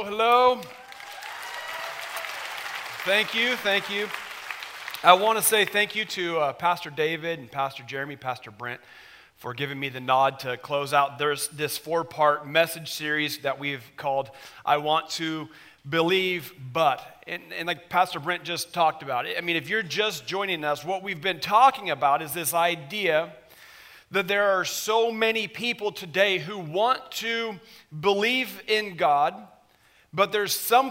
Hello. Thank you. I want to say thank you to Pastor David and Pastor Jeremy, Pastor Brent, for giving me the nod to close out this 4-part message series that we've called I Want to Believe But. And like Pastor Brent just talked about, I mean, if you're just joining us, what we've been talking about is this idea that there are so many people today who want to believe in God, but there's some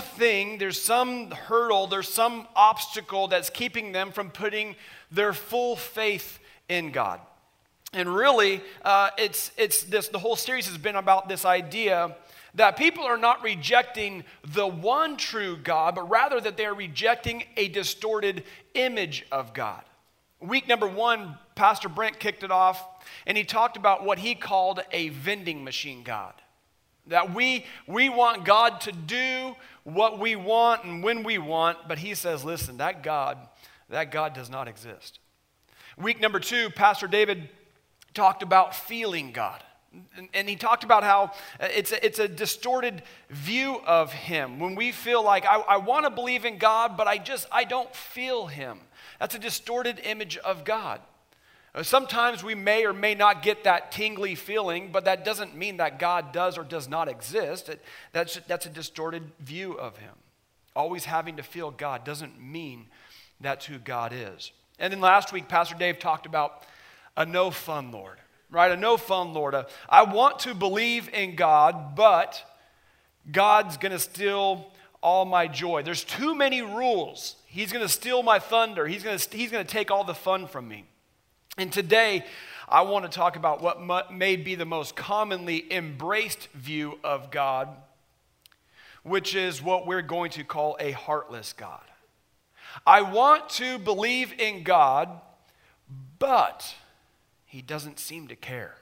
hurdle, there's some obstacle that's keeping them from putting their full faith in God. And really, the whole series has been about this idea that people are not rejecting the one true God, but rather that they're rejecting a distorted image of God. Week number 1, Pastor Brent kicked it off, and he talked about what he called a vending machine God. That we want God to do what we want and when we want, but he says, listen, that God does not exist. Week number 2, Pastor David talked about feeling God. And he talked about how it's a distorted view of him. When we feel like, I want to believe in God, but I don't feel him. That's a distorted image of God. Sometimes we may or may not get that tingly feeling, but that doesn't mean that God does or does not exist. That's a distorted view of him. Always having to feel God doesn't mean that's who God is. And then last week, Pastor Dave talked about a no fun Lord, right? A no fun Lord. I want to believe in God, but God's going to steal all my joy. There's too many rules. He's going to steal my thunder. He's going to take all the fun from me. And today, I want to talk about what may be the most commonly embraced view of God, which is what we're going to call a heartless God. I want to believe in God, but he doesn't seem to care.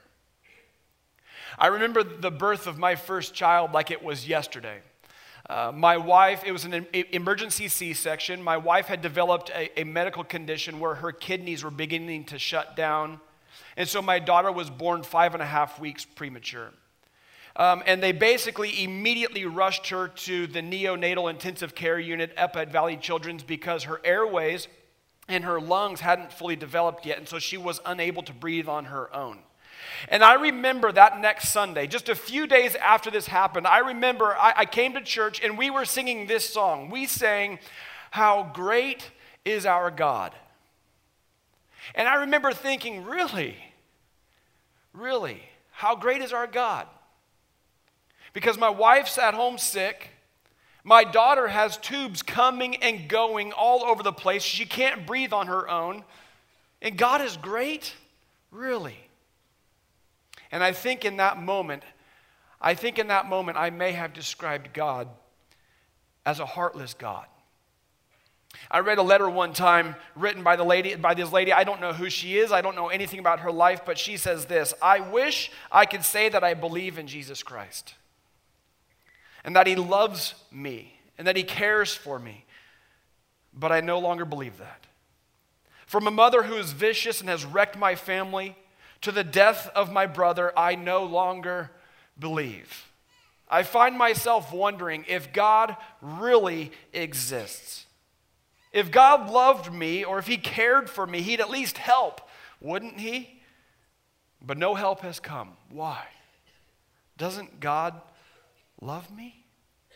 I remember the birth of my first child like it was yesterday. My wife, it was an emergency C-section. My wife had developed a medical condition where her kidneys were beginning to shut down. And so my daughter was born 5.5 weeks premature. And they basically immediately rushed her to the neonatal intensive care unit up at Valley Children's because her airways and her lungs hadn't fully developed yet. And so she was unable to breathe on her own. And I remember that next Sunday, just a few days after this happened, I remember I came to church and we were singing this song. We sang, "How Great is Our God." And I remember thinking, really, how great is our God? Because my wife's at home sick. My daughter has tubes coming and going all over the place. She can't breathe on her own. And God is great? Really? And I think in that moment, I may have described God as a heartless God. I read a letter one time written by this lady. I don't know who she is. I don't know anything about her life, but she says this: I wish I could say that I believe in Jesus Christ and that he loves me and that he cares for me, but I no longer believe that. From a mother who is vicious and has wrecked my family to the death of my brother, I no longer believe. I find myself wondering if God really exists. If God loved me or if he cared for me, he'd at least help, wouldn't he? But no help has come. Why? Doesn't God love me?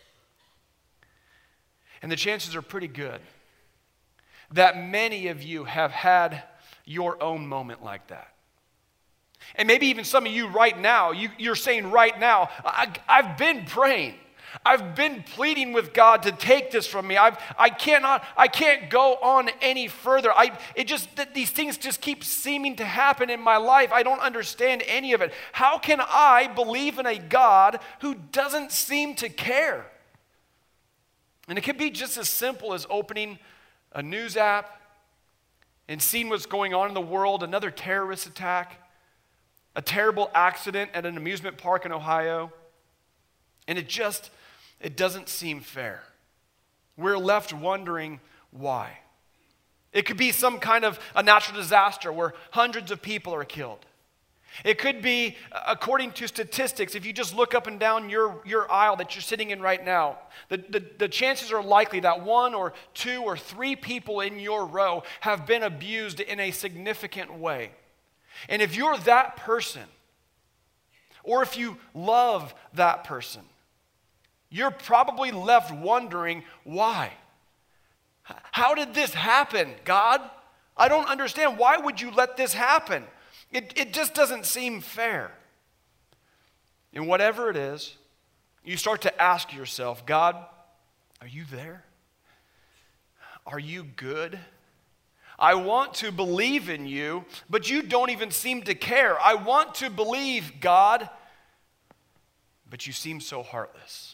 And the chances are pretty good that many of you have had your own moment like that. And maybe even some of you right now, you're saying right now, I've been praying. I've been pleading with God to take this from me. I can't go on any further. These things just keep seeming to happen in my life. I don't understand any of it. How can I believe in a God who doesn't seem to care? And it could be just as simple as opening a news app and seeing what's going on in the world, another terrorist attack, a terrible accident at an amusement park in Ohio, and it doesn't seem fair. We're left wondering why. It could be some kind of a natural disaster where hundreds of people are killed. It could be, according to statistics, if you just look up and down your aisle that you're sitting in right now, the chances are likely that 1 or 2 or 3 people in your row have been abused in a significant way. And if you're that person, or if you love that person, you're probably left wondering why. How did this happen, God? I don't understand. Why would you let this happen? It just doesn't seem fair. And whatever it is, you start to ask yourself, God, are you there? Are you good? I want to believe in you, but you don't even seem to care. I want to believe, God, but you seem so heartless.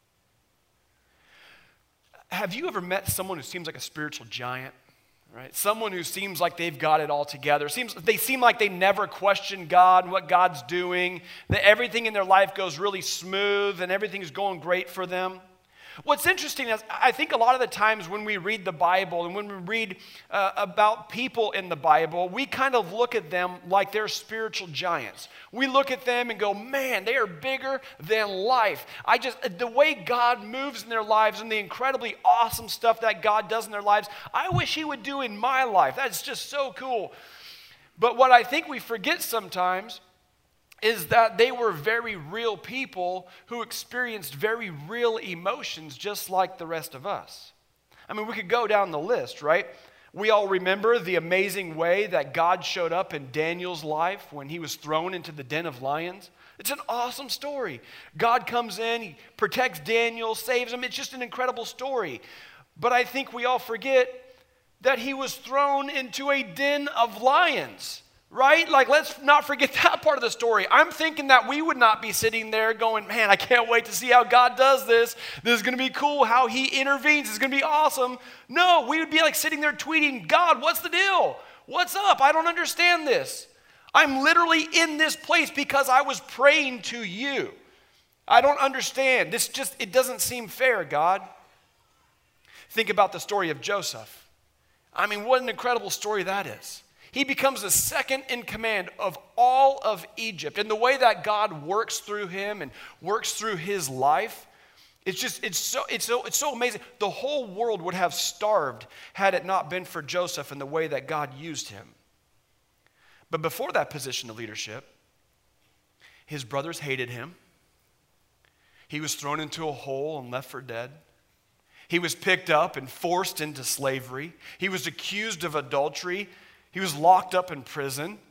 Have you ever met someone who seems like a spiritual giant? Right? Someone who seems like they've got it all together. They seem like they never question God and what God's doing, that everything in their life goes really smooth and everything's going great for them. What's interesting is I think a lot of the times when we read the Bible and when we read about people in the Bible, we kind of look at them like they're spiritual giants. We look at them and go, man, they are bigger than life. The way God moves in their lives and the incredibly awesome stuff that God does in their lives, I wish he would do in my life. That's just so cool. But what I think we forget sometimes is that they were very real people who experienced very real emotions just like the rest of us. I mean, we could go down the list, right? We all remember the amazing way that God showed up in Daniel's life when he was thrown into the den of lions. It's an awesome story. God comes in, he protects Daniel, saves him. It's just an incredible story. But I think we all forget that he was thrown into a den of lions. Right? Like, let's not forget that part of the story. I'm thinking that we would not be sitting there going, man, I can't wait to see how God does this. This is going to be cool, how he intervenes. It's going to be awesome. No, we would be like sitting there tweeting, God, what's the deal? What's up? I don't understand this. I'm literally in this place because I was praying to you. I don't understand. It doesn't seem fair, God. Think about the story of Joseph. I mean, what an incredible story that is. He becomes the second in command of all of Egypt. And the way that God works through him and works through his life, it's so amazing. The whole world would have starved had it not been for Joseph and the way that God used him. But before that position of leadership, his brothers hated him. He was thrown into a hole and left for dead. He was picked up and forced into slavery. He was accused of adultery. He was locked up in prison.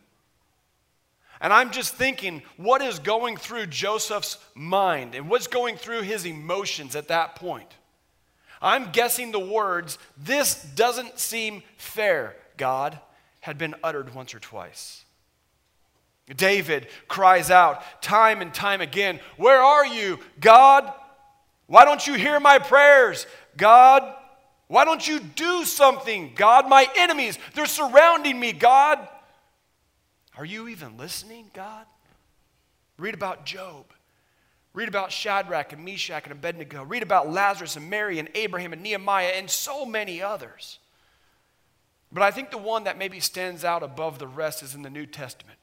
And I'm just thinking, what is going through Joseph's mind and what's going through his emotions at that point? I'm guessing the words, "This doesn't seem fair, God," had been uttered once or twice. David cries out time and time again, "Where are you, God? Why don't you hear my prayers, God? Why don't you do something, God? My enemies, they're surrounding me, God. Are you even listening, God?" Read about Job. Read about Shadrach and Meshach and Abednego. Read about Lazarus and Mary and Abraham and Nehemiah and so many others. But I think the one that maybe stands out above the rest is in the New Testament.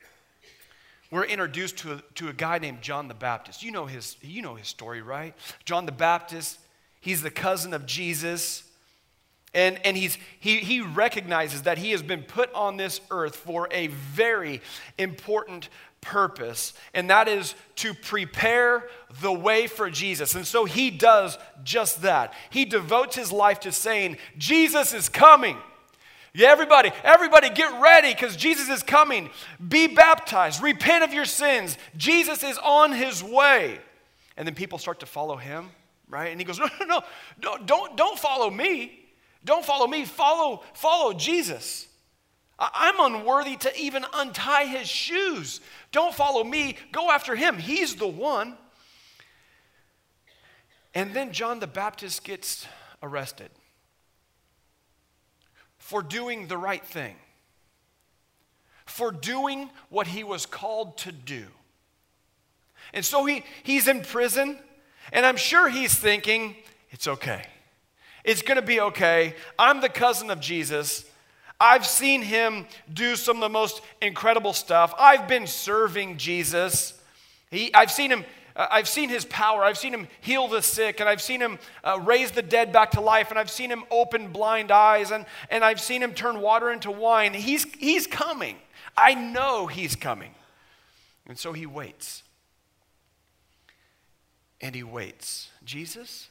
We're introduced to a guy named John the Baptist. You know his story, right? John the Baptist, he's the cousin of Jesus. And he recognizes that he has been put on this earth for a very important purpose, and that is to prepare the way for Jesus. And so he does just that. He devotes his life to saying, Jesus is coming. Yeah, everybody get ready because Jesus is coming. Be baptized. Repent of your sins. Jesus is on his way. And then people start to follow him, right? And he goes, no, don't follow me. Don't follow me. Follow Jesus. I'm unworthy to even untie his shoes. Don't follow me. Go after him. He's the one. And then John the Baptist gets arrested for doing the right thing, for doing what he was called to do. And so he's in prison, and I'm sure he's thinking, it's okay. It's going to be okay. I'm the cousin of Jesus. I've seen him do some of the most incredible stuff. I've been serving Jesus. I've seen his power. I've seen him heal the sick, and I've seen him raise the dead back to life, and I've seen him open blind eyes, and I've seen him turn water into wine. He's coming. I know he's coming. And so he waits. And he waits. Jesus,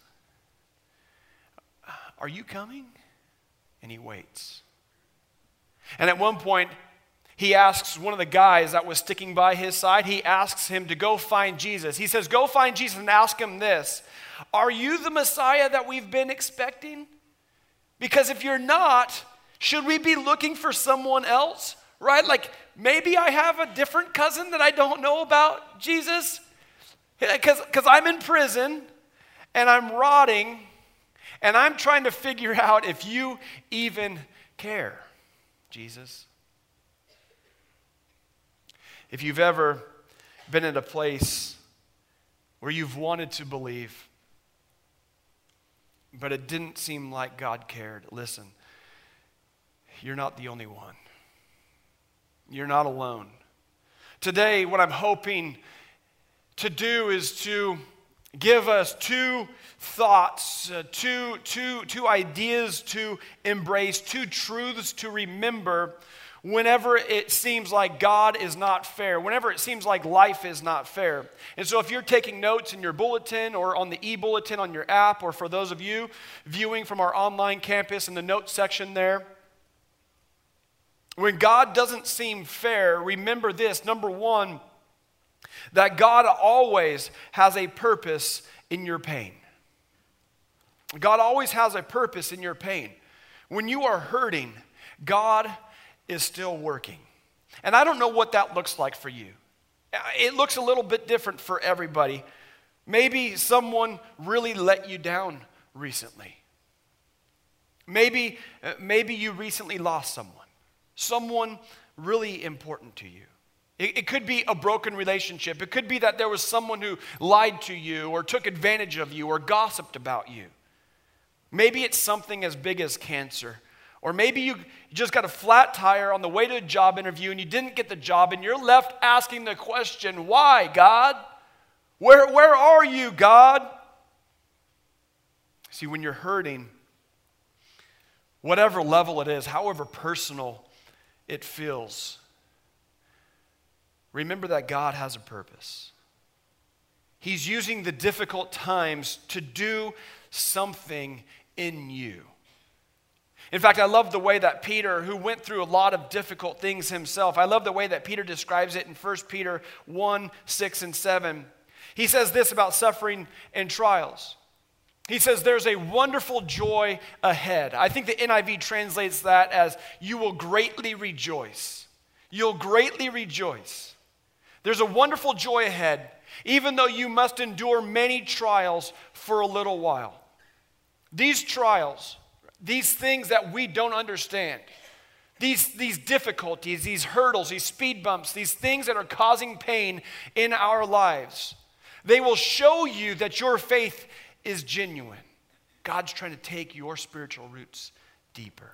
are you coming? And he waits. And at one point, he asks one of the guys that was sticking by his side, he asks him to go find Jesus. He says, go find Jesus and ask him this: are you the Messiah that we've been expecting? Because if you're not, should we be looking for someone else? Right? Like, maybe I have a different cousin that I don't know about, Jesus. Because I'm in prison and I'm rotting and I'm trying to figure out if you even care, Jesus. If you've ever been in a place where you've wanted to believe, but it didn't seem like God cared, listen, you're not the only one. You're not alone. Today, what I'm hoping to do is to give us two thoughts, two ideas to embrace, two truths to remember whenever it seems like God is not fair, whenever it seems like life is not fair. And so if you're taking notes in your bulletin or on the e-bulletin on your app, or for those of you viewing from our online campus in the notes section there, when God doesn't seem fair, remember this: number one, that God always has a purpose in your pain. God always has a purpose in your pain. When you are hurting, God is still working. And I don't know what that looks like for you. It looks a little bit different for everybody. Maybe someone really let you down recently. Maybe you recently lost someone really important to you. It could be a broken relationship. It could be that there was someone who lied to you or took advantage of you or gossiped about you. Maybe it's something as big as cancer. Or maybe you just got a flat tire on the way to a job interview and you didn't get the job and you're left asking the question, why, God? Where are you, God? See, when you're hurting, whatever level it is, however personal it feels, remember that God has a purpose. He's using the difficult times to do something in you. In fact, I love the way that Peter, who went through a lot of difficult things himself, I love the way that Peter describes it in 1 Peter 1, 6, and 7. He says this about suffering and trials. He says, there's a wonderful joy ahead. I think the NIV translates that as, you will greatly rejoice. You'll greatly rejoice. There's a wonderful joy ahead, even though you must endure many trials for a little while. These trials, these things that we don't understand, these difficulties, these hurdles, these speed bumps, these things that are causing pain in our lives, they will show you that your faith is genuine. God's trying to take your spiritual roots deeper.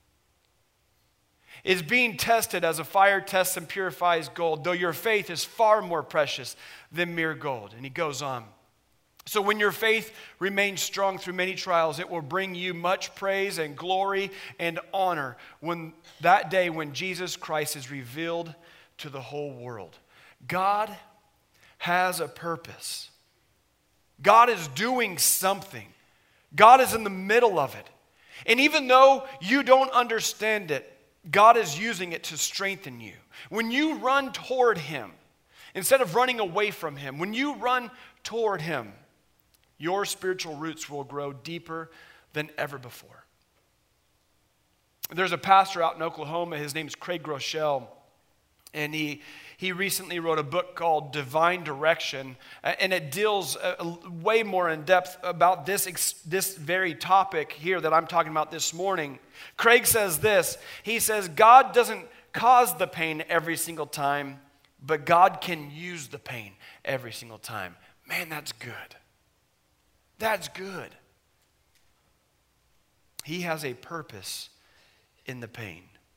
It's being tested as a fire tests and purifies gold, though your faith is far more precious than mere gold. And he goes on. So when your faith remains strong through many trials, it will bring you much praise and glory and honor when that day when Jesus Christ is revealed to the whole world. God has a purpose. God is doing something. God is in the middle of it. And even though you don't understand it, God is using it to strengthen you. When you run toward him, instead of running away from him, when you run toward him, your spiritual roots will grow deeper than ever before. There's a pastor out in Oklahoma, his name's Craig Groeschel, and he recently wrote a book called Divine Direction, and it deals way more in depth about this very topic here that I'm talking about this morning. Craig says this, he says, God doesn't cause the pain every single time, but God can use the pain every single time. Man, that's good. That's good. He has a purpose in the pain.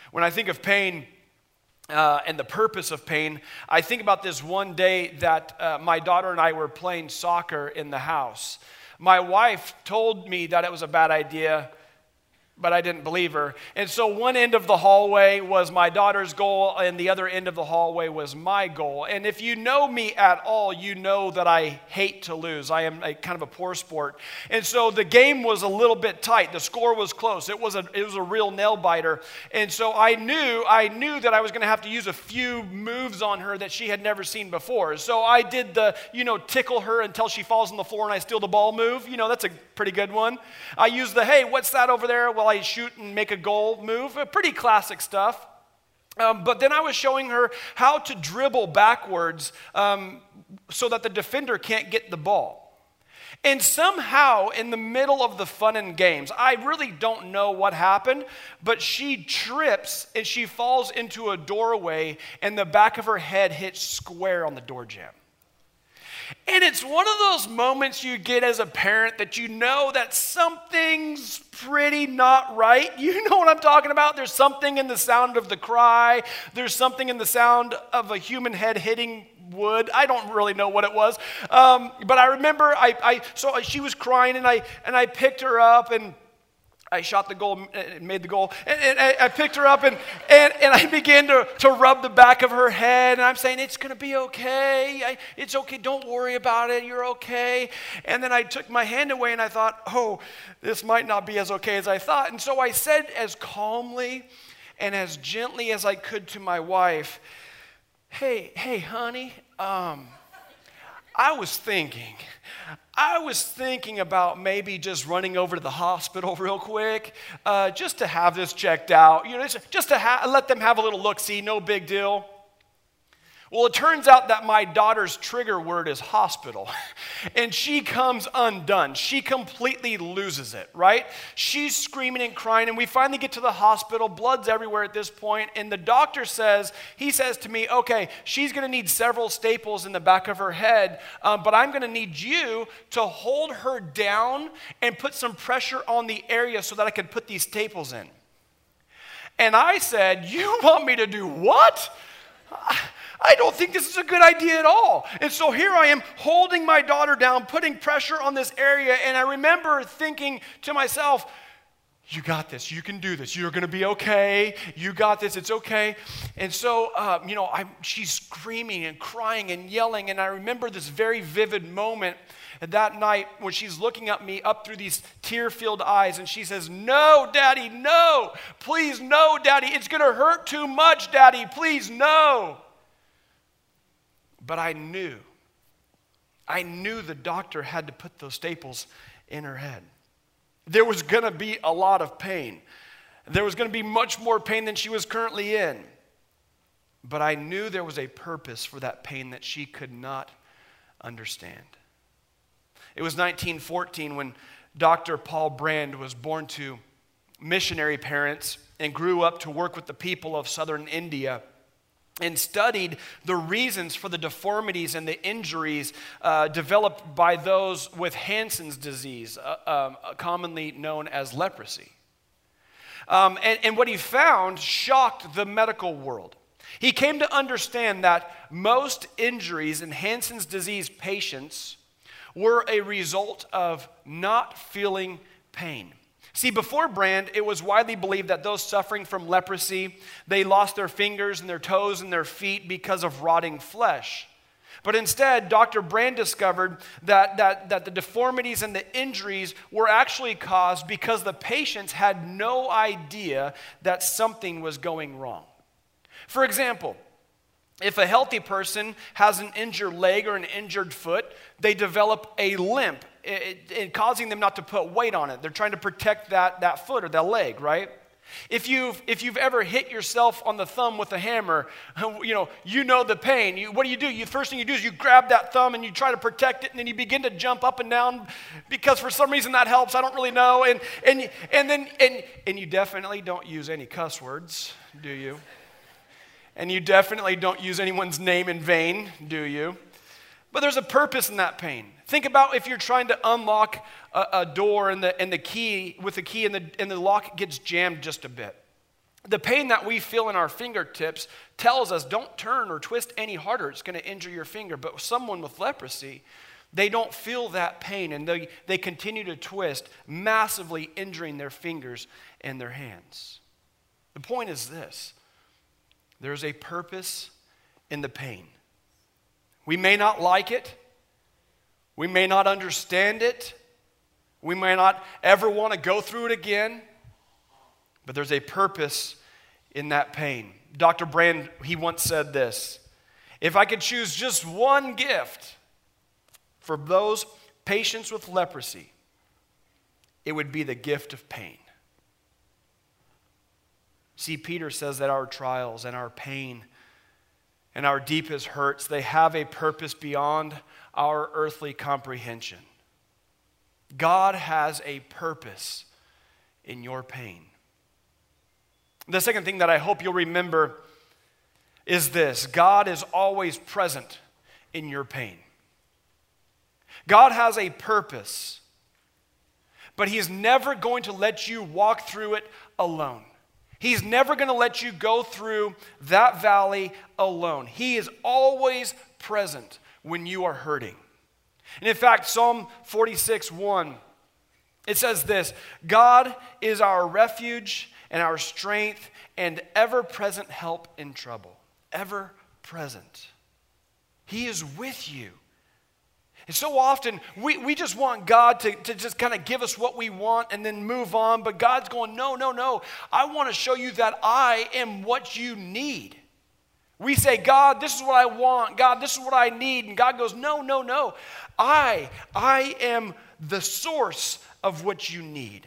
When I think of pain and the purpose of pain, I think about this one day that my daughter and I were playing soccer in the house. My wife told me that it was a bad idea, but I didn't believe her. And so one end of the hallway was my daughter's goal, and the other end of the hallway was my goal. And if you know me at all, you know that I hate to lose. I am kind of a poor sport. And so the game was a little bit tight. The score was close. It was a real nail biter. And so I knew that I was going to have to use a few moves on her that she had never seen before. So I did the, tickle her until she falls on the floor and I steal the ball move. That's a pretty good one. I used the, hey, what's that over there? Well, I shoot and make a goal move. Pretty classic stuff. But then I was showing her how to dribble backwards so that the defender can't get the ball. And somehow in the middle of the fun and games, I really don't know what happened, but she trips and she falls into a doorway and the back of her head hits square on the door jamb. And it's one of those moments you get as a parent that you know that something's pretty not right. You know what I'm talking about? There's something in the sound of the cry. There's something in the sound of a human head hitting wood. I don't really know what it was. But I remember so she was crying and I picked her up and I shot the goal, made the goal, and I picked her up and I began to rub the back of her head, and I'm saying, it's going to be okay, it's okay, don't worry about it, you're okay. And then I took my hand away and I thought, oh, this might not be as okay as I thought. And so I said as calmly and as gently as I could to my wife, hey, honey, I was thinking about maybe just running over to the hospital real quick, just to have this checked out, just to let them have a little look-see, no big deal. Well, it turns out that my daughter's trigger word is hospital, and she comes undone. She completely loses it, right? She's screaming and crying, and we finally get to the hospital. Blood's everywhere at this point, and the doctor says to me, okay, she's going to need several staples in the back of her head, but I'm going to need you to hold her down and put some pressure on the area so that I can put these staples in. And I said, you want me to do what? I don't think this is a good idea at all. And so here I am holding my daughter down, putting pressure on this area, and I remember thinking to myself, you got this, you can do this, you're going to be okay, you got this, it's okay. And so, she's screaming and crying and yelling, and I remember this very vivid moment that night when she's looking at me up through these tear-filled eyes, and she says, no, Daddy, no, please, no, Daddy, it's going to hurt too much, Daddy, please, no. But I knew the doctor had to put those staples in her head. There was going to be a lot of pain. There was going to be much more pain than she was currently in. But I knew there was a purpose for that pain that she could not understand. It was 1914 when Dr. Paul Brand was born to missionary parents and grew up to work with the people of southern India and studied the reasons for the deformities and the injuries developed by those with Hansen's disease, commonly known as leprosy. And what he found shocked the medical world. He came to understand that most injuries in Hansen's disease patients were a result of not feeling pain. See, before Brand, it was widely believed that those suffering from leprosy, they lost their fingers and their toes and their feet because of rotting flesh. But instead, Dr. Brand discovered that the deformities and the injuries were actually caused because the patients had no idea that something was going wrong. For example, if a healthy person has an injured leg or an injured foot, they develop a limp, causing them not to put weight on it. They're trying to protect that foot or that leg, right? If you've ever hit yourself on the thumb with a hammer, you know the pain. What do? First thing you do is you grab that thumb and you try to protect it, and then you begin to jump up and down because for some reason that helps. I don't really know. And you definitely don't use any cuss words, do you? And you definitely don't use anyone's name in vain, do you? But there's a purpose in that pain. Think about if you're trying to unlock a door and the key and the lock gets jammed just a bit. The pain that we feel in our fingertips tells us don't turn or twist any harder. It's going to injure your finger. But someone with leprosy, they don't feel that pain, and they continue to twist, massively injuring their fingers and their hands. The point is this: there's a purpose in the pain. We may not like it. We may not understand it. We may not ever want to go through it again. But there's a purpose in that pain. Dr. Brand, he once said this: if I could choose just one gift for those patients with leprosy, it would be the gift of pain. See, Peter says that our trials and our pain and our deepest hurts, they have a purpose beyond our earthly comprehension. God has a purpose in your pain. The second thing that I hope you'll remember is this: God is always present in your pain. God has a purpose, but He's never going to let you walk through it alone. He's never going to let you go through that valley alone. He is always present when you are hurting. And in fact, Psalm 46:1, it says this: God is our refuge and our strength and ever-present help in trouble. Ever present. He is with you. And so often, we just want God to just kind of give us what we want and then move on. But God's going, no. I want to show you that I am what you need. We say, God, this is what I want. God, this is what I need. And God goes, no. I am the source of what you need.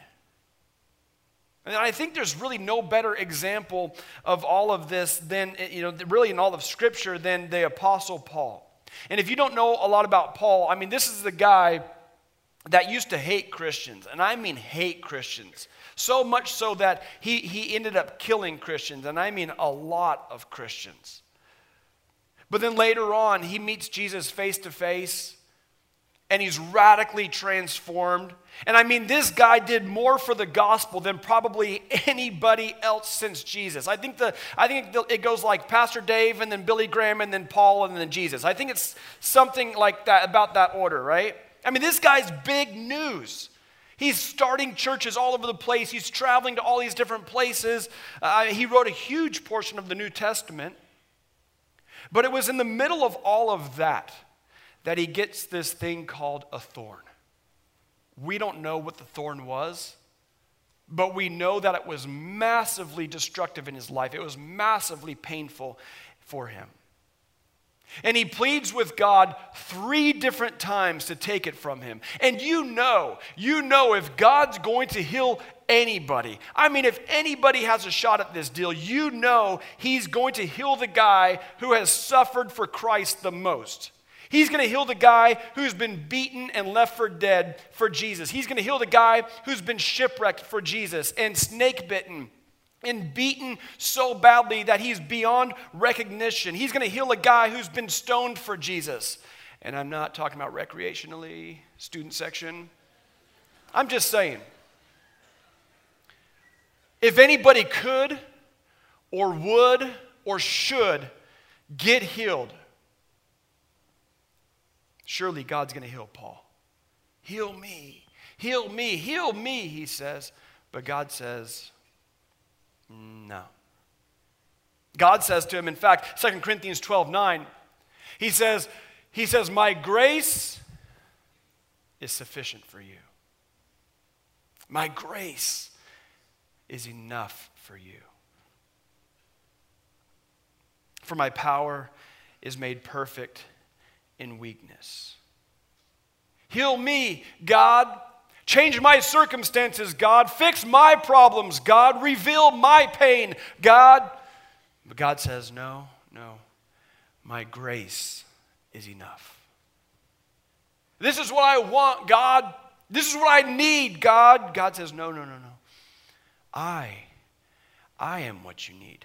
And I think there's really no better example of all of this than, really in all of Scripture than the Apostle Paul. And if you don't know a lot about Paul, this is the guy that used to hate Christians. And I mean hate Christians. So much so that he ended up killing Christians. And I mean a lot of Christians. But then later on, he meets Jesus face to face. And he's radically transformed. And this guy did more for the gospel than probably anybody else since Jesus. I think it goes like Pastor Dave and then Billy Graham and then Paul and then Jesus. I think it's something like that, about that order, right? This guy's big news. He's starting churches all over the place. He's traveling to all these different places. He wrote a huge portion of the New Testament. But it was in the middle of all of that he gets this thing called a thorn. We don't know what the thorn was, but we know that it was massively destructive in his life. It was massively painful for him. And he pleads with God 3 different times to take it from him. And you know if God's going to heal anybody, if anybody has a shot at this deal, He's going to heal the guy who has suffered for Christ the most. He's going to heal the guy who's been beaten and left for dead for Jesus. He's going to heal the guy who's been shipwrecked for Jesus and snake bitten and beaten so badly that he's beyond recognition. He's going to heal a guy who's been stoned for Jesus. And I'm not talking about recreationally, student section. I'm just saying, if anybody could or would or should get healed, surely God's going to heal Paul. Heal me, he says. But God says, no. God says to him, in fact, 2 Corinthians 12:9, he says, my grace is sufficient for you. My grace is enough for you. For my power is made perfect in weakness. Heal me, God. Change my circumstances, God. Fix my problems, God. Reveal my pain, God. But God says, no. My grace is enough. This is what I want, God. This is what I need, God. God says, no. I am what you need.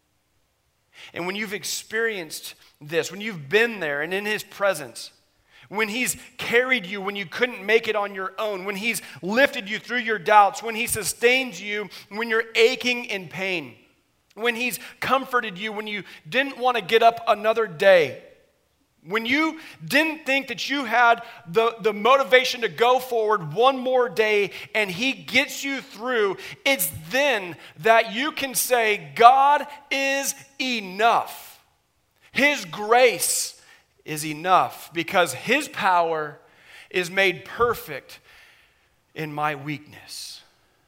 And when you've experienced this, when you've been there and in His presence, when he's carried you when you couldn't make it on your own, when he's lifted you through your doubts, when he sustains you when you're aching in pain, when he's comforted you when you didn't want to get up another day, when you didn't think that you had the motivation to go forward one more day and he gets you through, it's then that you can say, God is enough. His grace is enough because his power is made perfect in my weakness.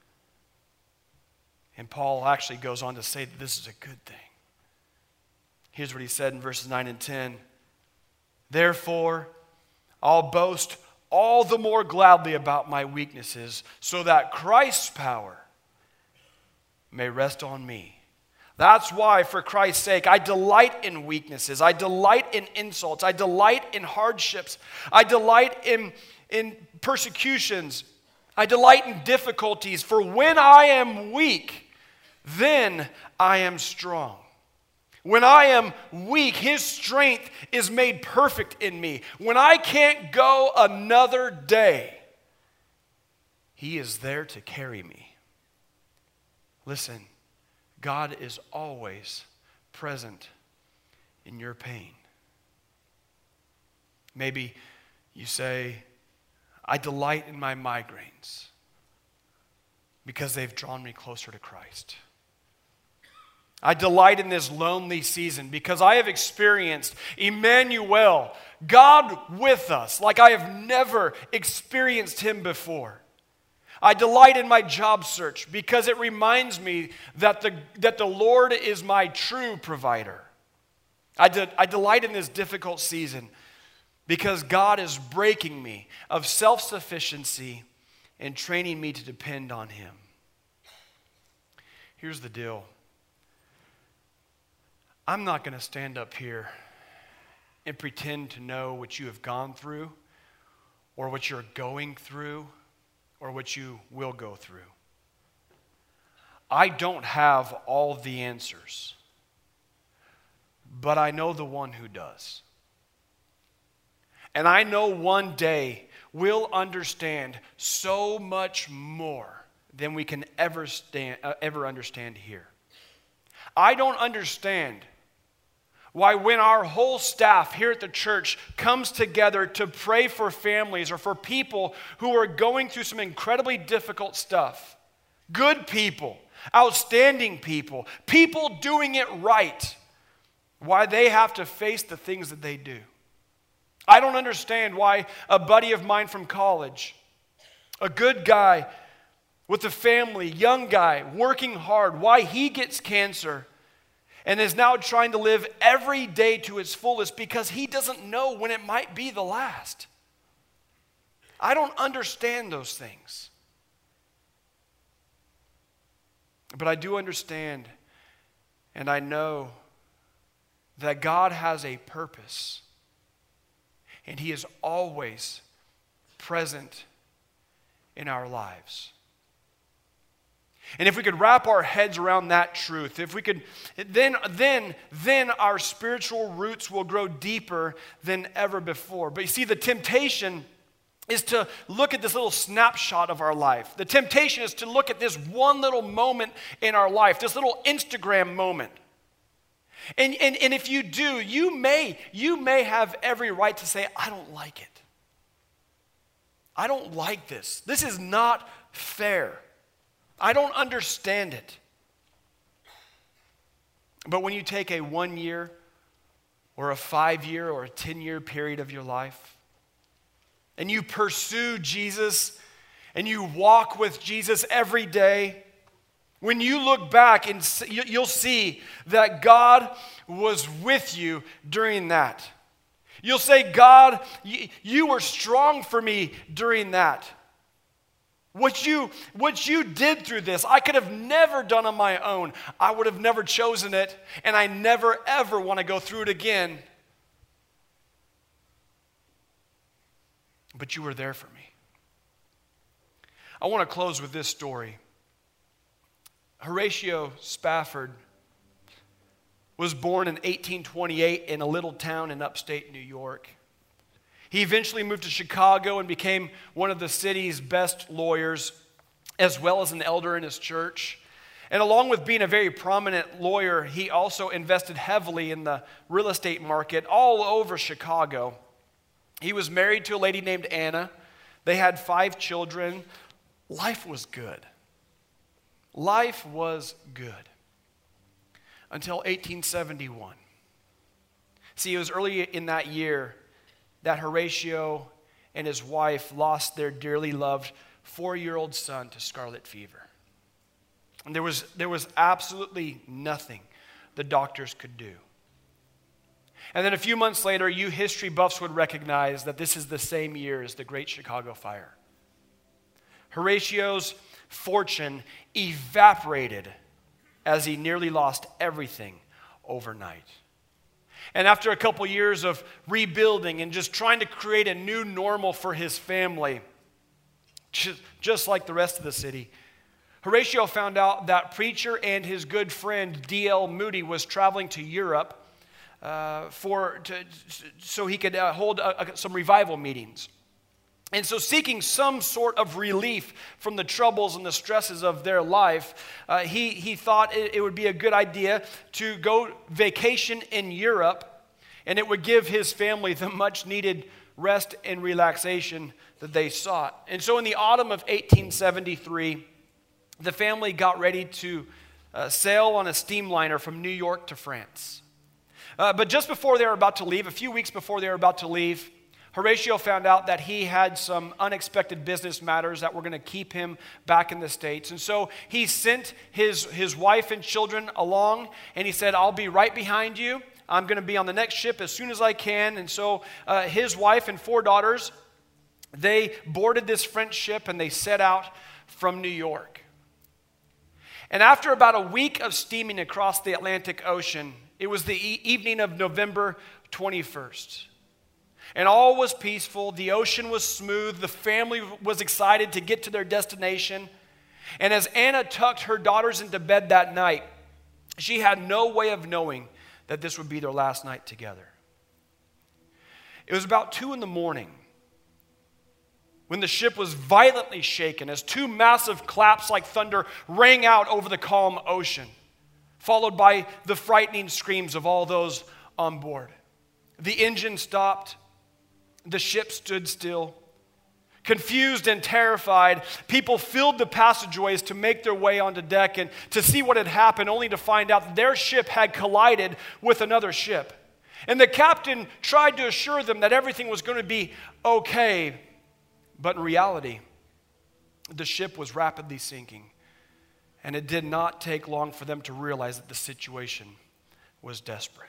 And Paul actually goes on to say that this is a good thing. Here's what he said in verses 9 and 10. Therefore, I'll boast all the more gladly about my weaknesses, so that Christ's power may rest on me. That's why, for Christ's sake, I delight in weaknesses. I delight in insults. I delight in hardships. I delight in persecutions. I delight in difficulties. For when I am weak, then I am strong. When I am weak, his strength is made perfect in me. When I can't go another day, he is there to carry me. Listen, God is always present in your pain. Maybe you say, I delight in my migraines because they've drawn me closer to Christ. I delight in this lonely season because I have experienced Emmanuel, God with us, like I have never experienced him before. I delight in my job search because it reminds me that the Lord is my true provider. I delight in this difficult season because God is breaking me of self-sufficiency and training me to depend on him. Here's the deal. I'm not going to stand up here and pretend to know what you have gone through or what you're going through or what you will go through. I don't have all the answers, but I know the one who does. And I know one day we'll understand so much more than we can ever understand here. I don't understand why when our whole staff here at the church comes together to pray for families or for people who are going through some incredibly difficult stuff, good people, outstanding people, people doing it right, why they have to face the things that they do. I don't understand why a buddy of mine from college, a good guy with a family, young guy, working hard, why he gets cancer and is now trying to live every day to its fullest because he doesn't know when it might be the last. I don't understand those things. But I do understand, and I know that God has a purpose, and he is always present in our lives. And if we could wrap our heads around that truth, if we could, then our spiritual roots will grow deeper than ever before. But you see, the temptation is to look at this little snapshot of our life. The temptation is to look at this one little moment in our life, this little Instagram moment. And if you do, you may have every right to say, I don't like it. I don't like this. This is not fair. I don't understand it. But when you take a 1 year or a 5 year or a 10-year period of your life and you pursue Jesus and you walk with Jesus every day, when you look back and you'll see that God was with you during that. You'll say, God, you were strong for me during that. What you did through this, I could have never done on my own. I would have never chosen it, and I never, ever want to go through it again. But you were there for me. I want to close with this story. Horatio Spafford was born in 1828 in a little town in upstate New York. He eventually moved to Chicago and became one of the city's best lawyers, as well as an elder in his church. And along with being a very prominent lawyer, he also invested heavily in the real estate market all over Chicago. He was married to a lady named Anna. They had 5 children. Life was good. Life was good until 1871. See, it was early in that year that Horatio and his wife lost their dearly loved 4-year-old son to scarlet fever. And there was absolutely nothing the doctors could do. And then a few months later, you history buffs would recognize that this is the same year as the Great Chicago Fire. Horatio's fortune evaporated as he nearly lost everything overnight. And after a couple years of rebuilding and just trying to create a new normal for his family, just like the rest of the city, Horatio found out that preacher and his good friend D.L. Moody was traveling to Europe so he could hold some revival meetings. And so seeking some sort of relief from the troubles and the stresses of their life, he thought it would be a good idea to go vacation in Europe, and it would give his family the much needed rest and relaxation that they sought. And so in the autumn of 1873, the family got ready to sail on a steamliner from New York to France. But just before they were about to leave, a few weeks before they were about to leave, Horatio found out that he had some unexpected business matters that were going to keep him back in the States. And so he sent his wife and children along, and he said, I'll be right behind you. I'm going to be on the next ship as soon as I can. And so his wife and 4 daughters, they boarded this French ship, and they set out from New York. And after about a week of steaming across the Atlantic Ocean, it was the evening of November 21st. And all was peaceful. The ocean was smooth. The family was excited to get to their destination. And as Anna tucked her daughters into bed that night, she had no way of knowing that this would be their last night together. It was about 2 a.m. when the ship was violently shaken as 2 massive claps like thunder rang out over the calm ocean, followed by the frightening screams of all those on board. The engine stopped. The ship stood still. Confused and terrified, people filled the passageways to make their way onto deck and to see what had happened, only to find out that their ship had collided with another ship. And the captain tried to assure them that everything was going to be okay, but in reality, the ship was rapidly sinking, and it did not take long for them to realize that the situation was desperate.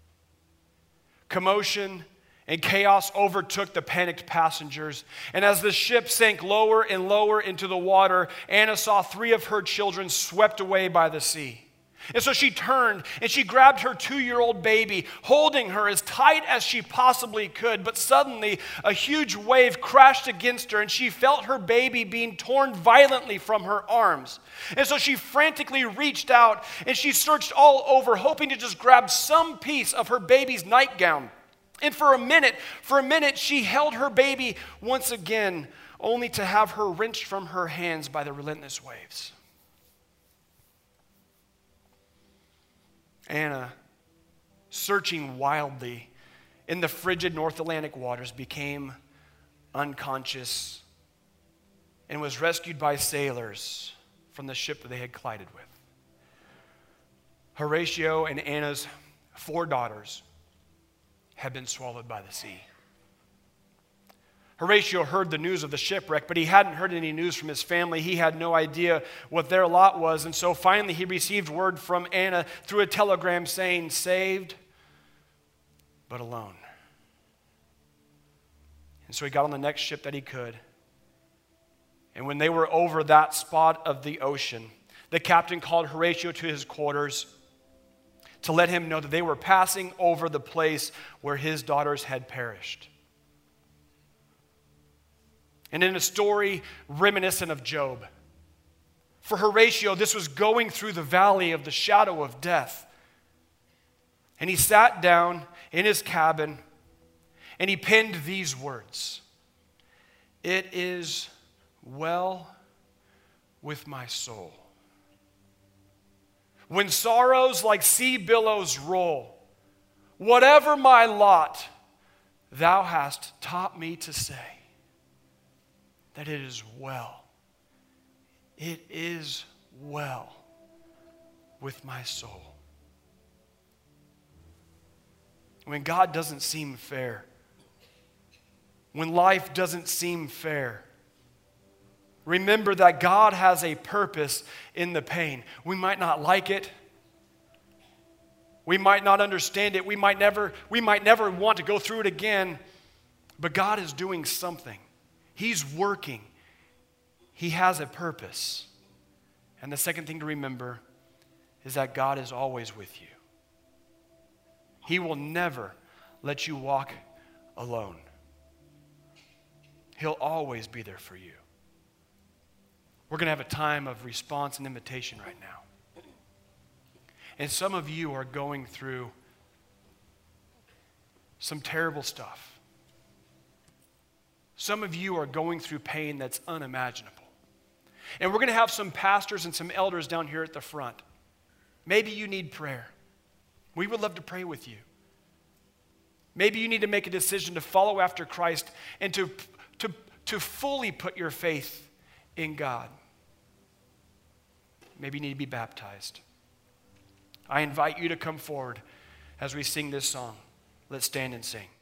Commotion and chaos overtook the panicked passengers. And as the ship sank lower and lower into the water, Anna saw 3 of her children swept away by the sea. And so she turned and she grabbed her 2-year-old baby, holding her as tight as she possibly could. But suddenly, a huge wave crashed against her, and she felt her baby being torn violently from her arms. And so she frantically reached out and she searched all over, hoping to just grab some piece of her baby's nightgown. And for a minute, she held her baby once again, only to have her wrenched from her hands by the relentless waves. Anna, searching wildly in the frigid North Atlantic waters, became unconscious and was rescued by sailors from the ship that they had collided with. Horatio and Anna's 4 daughters had been swallowed by the sea. Horatio heard the news of the shipwreck, but he hadn't heard any news from his family. He had no idea what their lot was, and so finally he received word from Anna through a telegram saying, saved, but alone. And so he got on the next ship that he could, and when they were over that spot of the ocean, the captain called Horatio to his quarters to let him know that they were passing over the place where his daughters had perished. And in a story reminiscent of Job, for Horatio, this was going through the valley of the shadow of death. And he sat down in his cabin, And he penned these words: "It is well with my soul. When sorrows like sea billows roll, whatever my lot, thou hast taught me to say that it is well. It is well with my soul." When God doesn't seem fair, when life doesn't seem fair, remember that God has a purpose in the pain. We might not like it. We might not understand it. We might never want to go through it again. But God is doing something. He's working. He has a purpose. And the second thing to remember is that God is always with you. He will never let you walk alone. He'll always be there for you. We're going to have a time of response and invitation right now. And some of you are going through some terrible stuff. Some of you are going through pain that's unimaginable. And we're going to have some pastors and some elders down here at the front. Maybe you need prayer. We would love to pray with you. Maybe you need to make a decision to follow after Christ and to fully put your faith in God. Maybe you need to be baptized. I invite you to come forward as we sing this song. Let's stand and sing.